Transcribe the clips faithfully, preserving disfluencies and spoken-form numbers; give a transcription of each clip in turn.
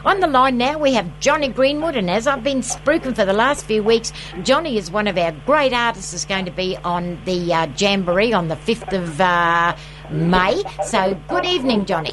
On the line now we have Johnny Greenwood, and as I've been spruiking for the last few weeks, Johnny is one of our great artists that's going to be on the uh, Jamboree on the fifth of uh, May. So good evening, Johnny.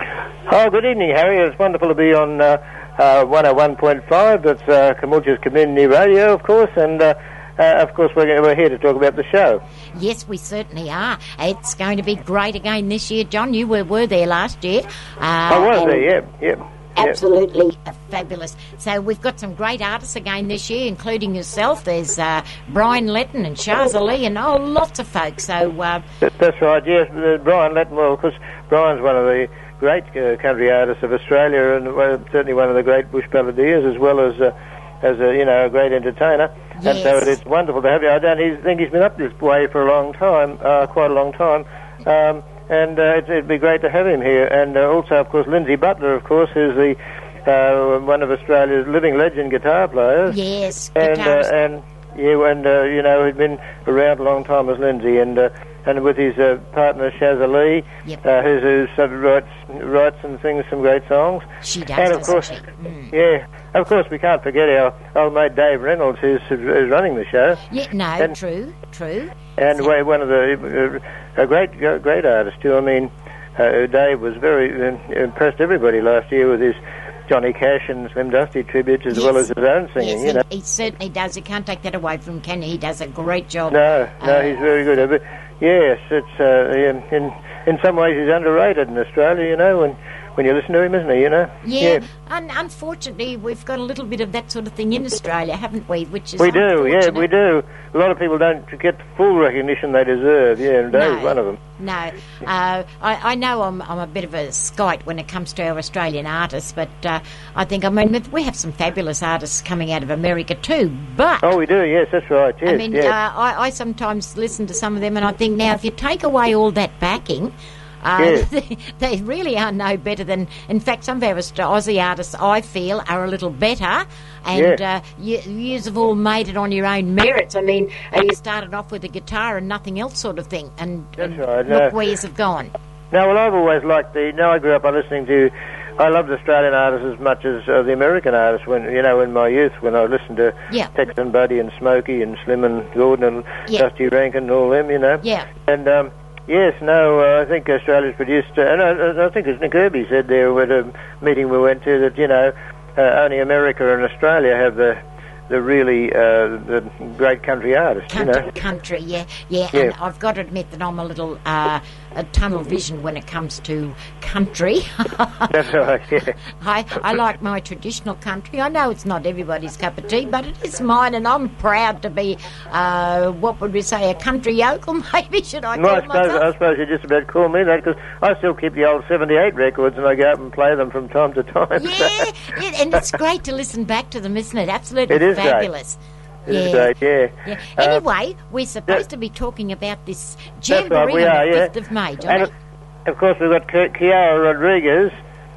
Oh, good evening, Harry. It's wonderful to be on uh, uh, one oh one point five. That's uh, Camulch's Community Radio, of course, and uh, uh, of course we're, we're here to talk about the show. Yes, we certainly are. It's going to be great again this year, John. You were, were there last year. Uh, I was there, yeah, yeah. Absolutely yep. Fabulous. So we've got some great artists again this year, including yourself. There's uh, Brian Letton and Shaza Lee and oh, lots of folks. So uh, that, that's right. Yes, uh, Brian Letton. Well, of course, Brian's one of the great uh, country artists of Australia, and uh, certainly one of the great bush balladeers, as well as uh, as a you know a great entertainer. Yes. And so it's wonderful to have you. I don't he's, think he's been up this way for a long time, uh, quite a long time. Um, And uh, it'd, it'd be great to have him here. And uh, also, of course, Lindsay Butler, of course, who's the uh, one of Australia's living legend guitar players. Yes, and guitarist. uh, and yeah, and uh, you know, he'd been around a long time as Lindsay, and uh, and with his uh, partner Shaza Lee, yep. uh, who, who sort of writes writes and sings some great songs. She does, and of doesn't course, she? Mm. yeah, of course, we can't forget our old mate Dave Reynolds, who's, who's running the show. Yeah, no, and, true, true. And so, one of the uh, a great great artist too. I mean, uh, Dave was very uh, impressed everybody last year with his Johnny Cash and Slim Dusty tributes, as yes. well as his own singing. Yes, you know, he, he certainly does. You can't take that away from him, can you? He does a great job. No, no, uh, he's very good. But yes, it's uh, in in some ways he's underrated in Australia. You know, when when you listen to him, isn't he? You know. Yeah. yeah. Un- unfortunately, we've got a little bit of that sort of thing in Australia, haven't we? Which is we do. Yeah, we unfortunate. do. A lot of people don't get the full recognition they deserve. Yeah, and Dave's No. one of them. No, uh, I, I know I'm, I'm a bit of a skite when it comes to our Australian artists, but uh, I think, I mean, we have some fabulous artists coming out of America too, but... Oh, we do, yes, that's right, yes, I mean, yes. uh, I, I sometimes listen to some of them and I think, now, if you take away all that backing... Uh, yes. they, they really are no better than... In fact, some of our Aussie artists, I feel, are a little better, and Yeah. uh, you, you have all made it on your own merits. I mean, uh, you started off with a guitar and nothing else sort of thing, and, That's and right, look no. where years have gone. No, well, I've always liked the... No, I grew up by listening to... I loved Australian artists as much as uh, the American artists when, you know, in my youth, when I listened to Yeah. Tex and Buddy and Smokey and Slim and Gordon and Yeah. Dusty Rankin and all them, you know. Yeah. And, um, yes, no, uh, I think Australia's produced... Uh, and I, I think as Nick Irby said there at a meeting we went to, that, you know, uh, only America and Australia have the... the really uh, the great country artists, Country, you know. country, yeah, yeah, Yeah. and I've got to admit that I'm a little uh, a tunnel vision when it comes to country. That's right, yeah. I, I like my traditional country. I know it's not everybody's cup of tea, but it is mine, and I'm proud to be, uh, what would we say, a country yokel, maybe, should I Well, call I suppose, myself? I suppose you just about call me that, because I still keep the old seventy-eight records and I go up and play them from time to time. Yeah, yeah, and it's great to listen back to them, isn't it? Absolutely It is great. fabulous. It is great, yeah. Yeah. Uh, Anyway, we're supposed yeah. to be talking about this That's jamboree right, we on are, the yeah. fifth of May, Johnny. And, of course, we've got Ki- Kiara Rodriguez.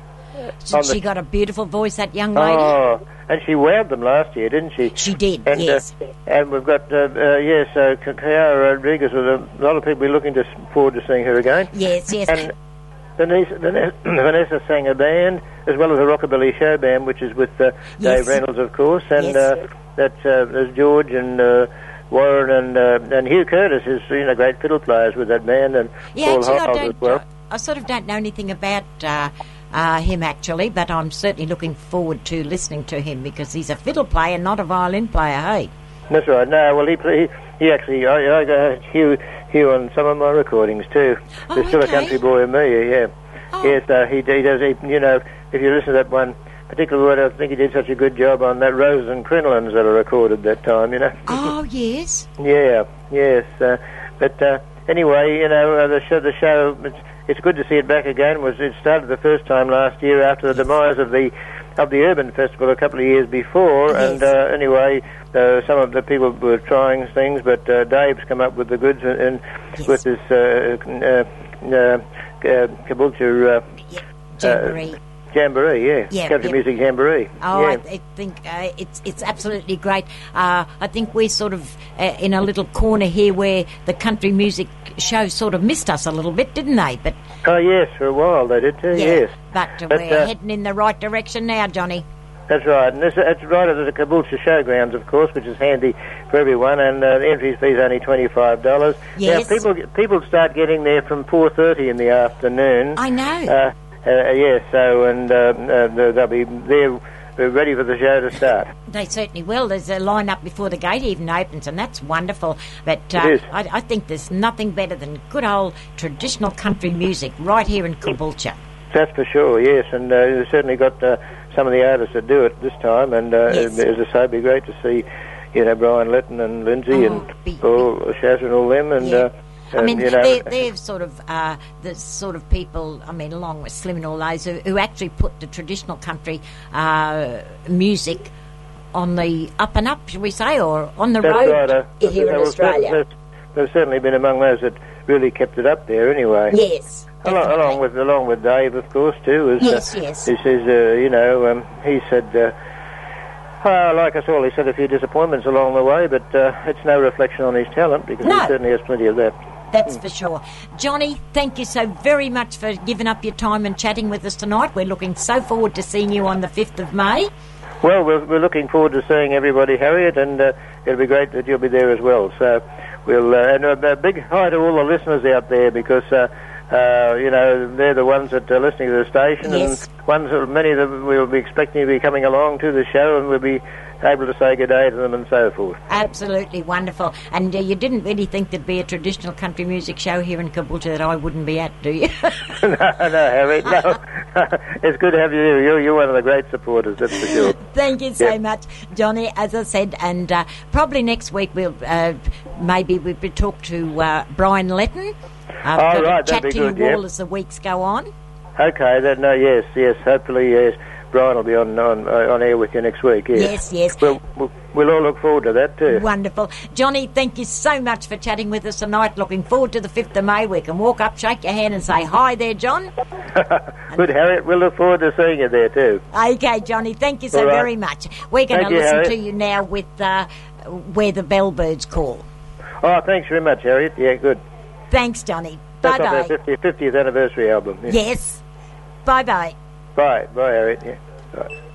She, on she the- got a beautiful voice, that young lady. Oh, and she wowed them last year, didn't she? She did, and, yes. Uh, and we've got, uh, uh, yes, uh, Ki- Kiara Rodriguez, with a lot of people looking to, forward to seeing her again. Yes, yes. And Vanessa, Vanessa, Vanessa sang a band, as well as a Rockabilly Show band, which is with uh, Yes. Dave Reynolds, of course, and Yes. uh, that uh, there's George and uh, Warren and uh, and Hugh Curtis, who's you know great fiddle players with that band, and yeah, Paul actually, I Holt don't. as well. I sort of don't know anything about uh, uh, him actually, but I'm certainly looking forward to listening to him because he's a fiddle player, not a violin player. Hey. That's right. No, well, he he, he actually I, I got Hugh Hugh on some of my recordings too. Oh, There's still okay. a country boy in me, yeah. Oh. Yes, uh, he he does. He, you know, if you listen to that one. Particularly, I think he did such a good job on that Roses and Crinolines that I recorded that time, you know. Oh yes. Yeah, yes. Uh, but uh, anyway, you know, uh, the show, the show it's, it's good to see it back again. It was It started the first time last year after the demise of the of the Urban Festival a couple of years before. Yes. And uh, anyway, uh, some of the people were trying things, but uh, Dave's come up with the goods and, and Yes. with this uh, uh, uh, uh, Caboolture, uh, Yeah. Jamboree. Jamboree, yeah. Yeah, Country yeah. Music Jamboree. Oh, yeah. I, I think uh, it's it's absolutely great. Uh, I think we're sort of uh, in a little corner here where the country music show sort of missed us a little bit, didn't they? But Oh, yes, for a while they did too, yeah, yes. but, uh, But, we're uh, heading in the right direction now, Johnny. That's right, and this, it's right at the Caboolture Showgrounds, of course, which is handy for everyone, and uh, the entry fee is only twenty-five dollars. Yes. Now, people people start getting there from four thirty in the afternoon. I know. Uh, uh, yes, so, and um, uh, they'll be there uh, ready for the show to start. They certainly will. There's a line up before the gate even opens, and that's wonderful. But uh, It is. I, I think there's nothing better than good old traditional country music right here in Caboolture. That's for sure, yes, and uh, we've certainly got uh, some of the artists that do it this time, and uh, Yes. as I say, it'd be great to see, you know, Brian Lytton and Lindsay Oh, and be- all Shaz and all them, and Yeah. uh, I and, mean, you know, they're, they're sort of uh, the sort of people, I mean, along with Slim and all those, who, who actually put the traditional country uh, music on the up and up, shall we say, or on the that's road right, uh, here in they were- Australia. They've, they've certainly been among those that really kept it up there, anyway. Yes, Along, definitely. along with along with Dave, of course, too. Is, Yes, uh, yes. He says, uh, you know, um, he said, uh, uh, like us all, he said a few disappointments along the way, but uh, it's no reflection on his talent because No. he certainly has plenty of that. That's for sure. Johnny, thank you so very much for giving up your time and chatting with us tonight. We're looking so forward to seeing you on the fifth of May. Well, we're, we're looking forward to seeing everybody, Harriet, and uh, it'll be great that you'll be there as well. So we'll uh, and a, a big hi to all the listeners out there because uh, uh, you know they're the ones that are listening to the station, Yes. and ones that many that we'll be expecting to be coming along to the show, and we'll be able to say good day to them and so forth. Absolutely wonderful. And uh, you didn't really think there'd be a traditional country music show here in Caboolture that I wouldn't be at, do you? no, no, Harriet, no. It's good to have you here. You're, you're one of the great supporters, that's for sure. Thank you so Yeah. much, Johnny. As I said, and uh, probably next week we'll uh, maybe we'll be talk to uh, Brian Letton. Uh, Oh, we've got right, to chat that'd be to good, you all yeah. as the weeks go on. Okay, that, no, yes, yes, hopefully, yes. Brian will be on on, uh, on air with you next week, yes. Yes, yes. We'll, we'll, we'll all look forward to that too. Wonderful. Johnny, thank you so much for chatting with us tonight. Looking forward to the fifth of May. We can walk up, shake your hand and say, hi there, John. Good, Harriet. We'll look forward to seeing you there too. Okay, Johnny, thank you so All right. very much. We're going Thank to you, listen Harriet. to you now with uh, Where the Bellbirds Call. Oh, thanks very much, Harriet. Yeah, good. Thanks, Johnny. That's off our Bye-bye. fiftieth, fiftieth anniversary album. Yeah. Yes. Bye-bye. Bye. Bye, Harriet. Yeah. Bye.